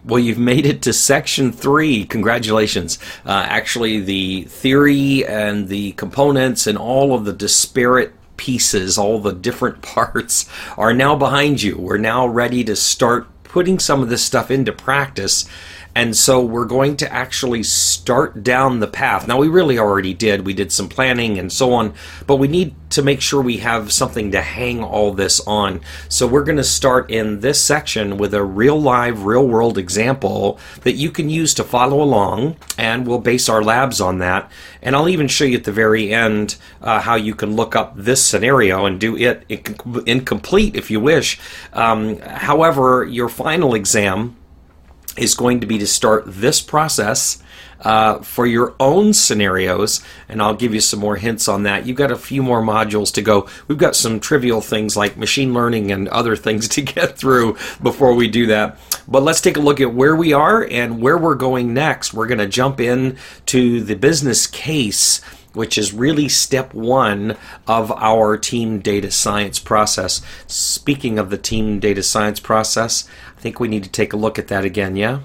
Well, you've made it to section 3. Congratulations. Actually, the theory and the components and all of the disparate pieces, all the different parts are now behind you. We're now ready to start putting some of this stuff into practice. And so we're going to actually start down the path. Now, we really already did. We did some planning and so on, but we need to make sure we have something to hang all this on. So we're going to start in this section with a real live, real world example that you can use to follow along, and we'll base our labs on that. And I'll even show you at the very end how you can look up this scenario and do it incomplete if you wish. However, your final exam is going to be to start this process for your own scenarios, and I'll give you some more hints on that. You've got a few more modules to go. We've got some trivial things like machine learning and other things to get through before we do that. But let's take a look at where we are and where we're going next. We're going to jump in to the business case, which is really step 1 of our team data science process. Speaking of the team data science process, I think we need to take a look at that again, yeah?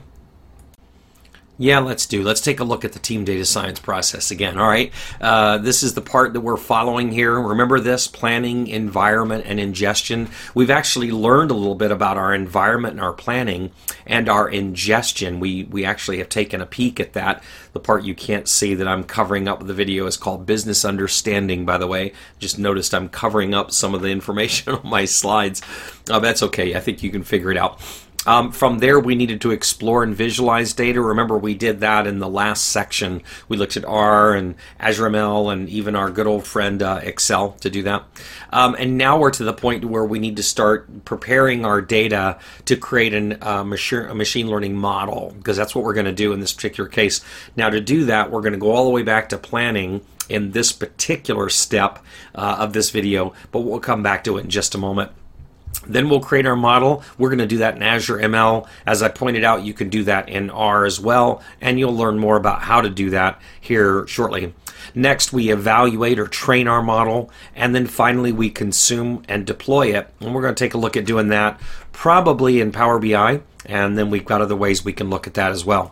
Yeah, let's take a look at the team data science process again, all right? This is the part that we're following here. Remember this, planning, environment, and ingestion. We've actually learned a little bit about our environment and our planning and our ingestion. We actually have taken a peek at that. The part you can't see that I'm covering up with the video is called business understanding, by the way. Just noticed I'm covering up some of the information on my slides. That's okay, I think you can figure it out. From there, we needed to explore and visualize data. Remember, we did that in the last section. We looked at R and Azure ML and even our good old friend Excel to do that. And now we're to the point where we need to start preparing our data to create a machine learning model, because that's what we're going to do in this particular case. Now, to do that, we're going to go all the way back to planning in this particular step of this video, but we'll come back to it in just a moment. Then we'll create our model. We're going to do that in Azure ML. As I pointed out, you can do that in R as well, and you'll learn more about how to do that here shortly. Next, we evaluate or train our model, and then finally we consume and deploy it. And we're going to take a look at doing that probably in Power BI, and then we've got other ways we can look at that as well.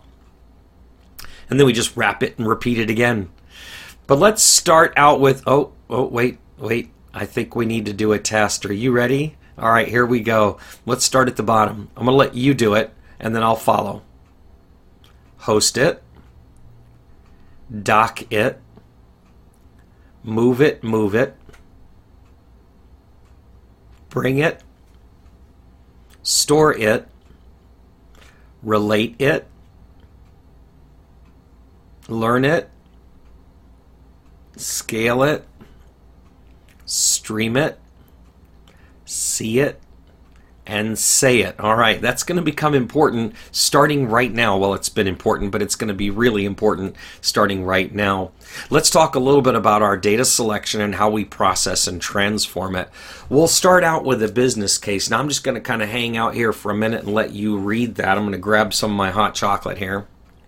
And then we just wrap it and repeat it again. But let's start out with, wait. I think we need to do a test. Are you ready? All right, here we go. Let's start at the bottom. I'm going to let you do it, and then I'll follow. Host it. Dock it. Move it. Bring it. Store it. Relate it. Learn it. Scale it. Stream it. See it, and say it. All right, that's going to become important starting right now. Well, it's been important, but it's going to be really important starting right now. Let's talk a little bit about our data selection and how we process and transform it. We'll start out with a business case. Now, I'm just going to kind of hang out here for a minute and let you read that. I'm going to grab some of my hot chocolate here.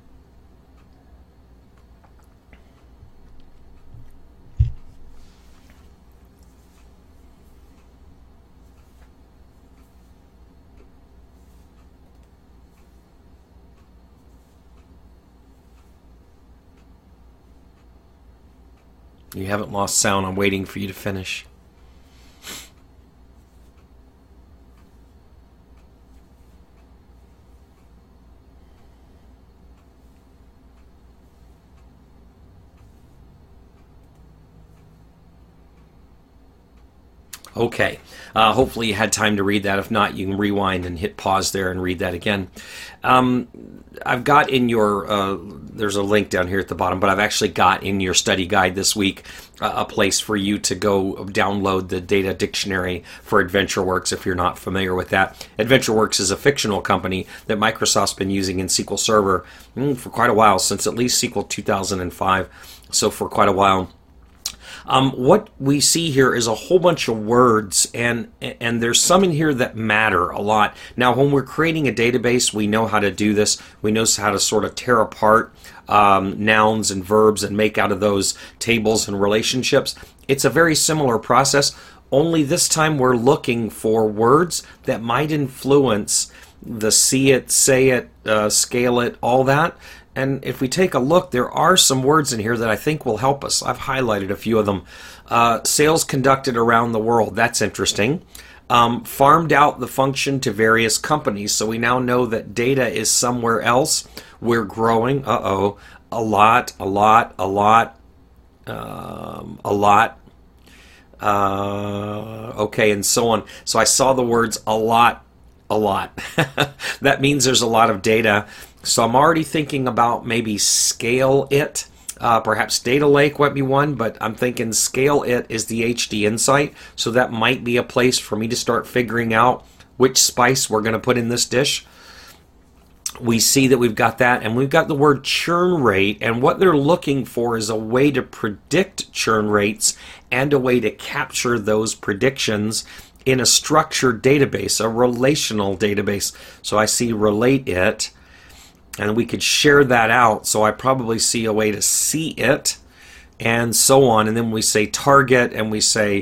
You haven't lost sound. I'm waiting for you to finish. Okay, hopefully you had time to read that. If not, you can rewind and hit pause there and read that again. I've got in your, there's a link down here at the bottom, but I've actually got in your study guide this week a place for you to go download the data dictionary for AdventureWorks if you're not familiar with that. AdventureWorks is a fictional company that Microsoft's been using in SQL Server for quite a while, since at least SQL 2005, so for quite a while. What we see here is a whole bunch of words, and there's some in here that matter a lot. Now, when we're creating a database, we know how to do this. We know how to sort of tear apart nouns and verbs and make out of those tables and relationships. It's a very similar process, only this time we're looking for words that might influence the see it, say it, scale it, all that. And if we take a look, there are some words in here that I think will help us. I've highlighted a few of them. Sales conducted around the world. That's interesting. Farmed out the function to various companies. So we now know that data is somewhere else. We're growing. A lot. Okay, and so on. So I saw the words a lot. That means there's a lot of data. So I'm already thinking about maybe scale it. Perhaps Data Lake might be one, but I'm thinking scale it is the HD Insight. So that might be a place for me to start figuring out which spice we're going to put in this dish. We see that we've got that, and we've got the word churn rate, and what they're looking for is a way to predict churn rates and a way to capture those predictions in a structured database, a relational database. So I see relate it, and we could share that out. So I probably see a way to see it, and so on. And then we say target, and we say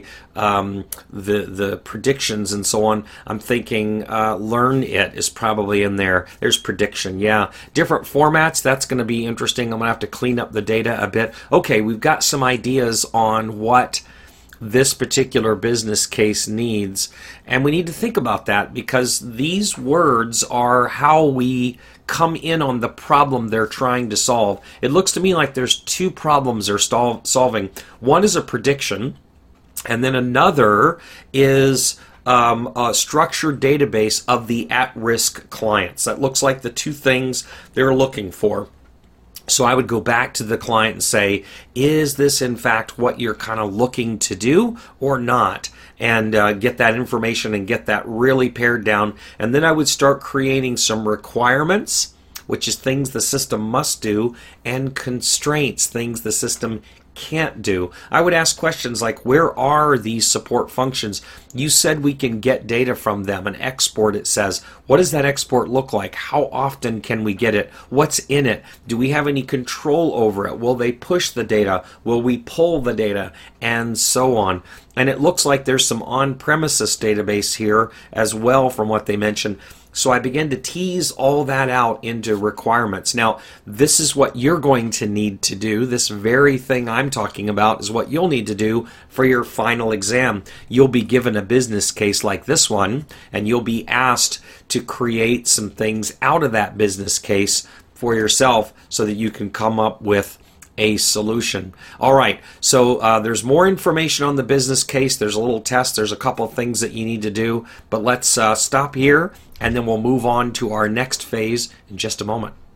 the predictions, and so on. I'm thinking learn it is probably in there. There's prediction, yeah. Different formats, that's going to be interesting. I'm going to have to clean up the data a bit. Okay, we've got some ideas on what this particular business case needs, and we need to think about that, because these words are how we come in on the problem they're trying to solve. It looks to me like there's two problems they're solving. One is a prediction, and then another is a structured database of the at-risk clients. That looks like the two things they're looking for. So I would go back to the client and say, is this in fact what you're kind of looking to do or not? And get that information and get that really pared down. And then I would start creating some requirements, which is things the system must do, and constraints, things the system can't do. I would ask questions like, where are these support functions? You said we can get data from them, an export, it says. What does that export look like? How often can we get it? What's in it? Do we have any control over it? Will they push the data? Will we pull the data? And so on. And it looks like there's some on-premises database here as well from what they mentioned. So I began to tease all that out into requirements. Now, this is what you're going to need to do. This very thing I'm talking about is what you'll need to do for your final exam. You'll be given a business case like this one, and you'll be asked to create some things out of that business case for yourself so that you can come up with a solution. All right, so there's more information on the business case. There's a little test. There's a couple of things that you need to do, but let's stop here, and then we'll move on to our next phase in just a moment.